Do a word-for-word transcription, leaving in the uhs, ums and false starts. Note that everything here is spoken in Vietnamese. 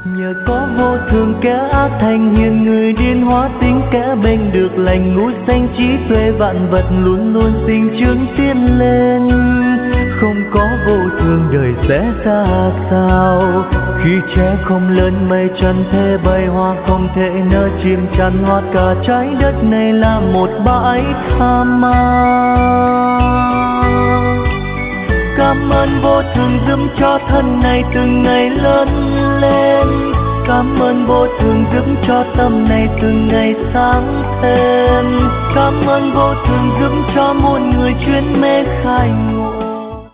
Nhờ có vô thường kẻ ác thành hiền, người điên hóa tính kẻ bênh được lành, ngũ sanh trí tuệ vạn vật luôn luôn sinh trưởng tiến lên. Không có vô thường đời sẽ ra sao, khi trẻ không lớn mây trần thế bay hoa không thể nở chim chăn hót, cả trái đất này là một bãi tha ma. Cảm ơn vô thường giúp cho thân này từng ngày lớn lên, cảm ơn vô thường giúp cho tâm này từng ngày sáng thêm, cảm ơn vô thường giúp cho muôn người chuyên mê khai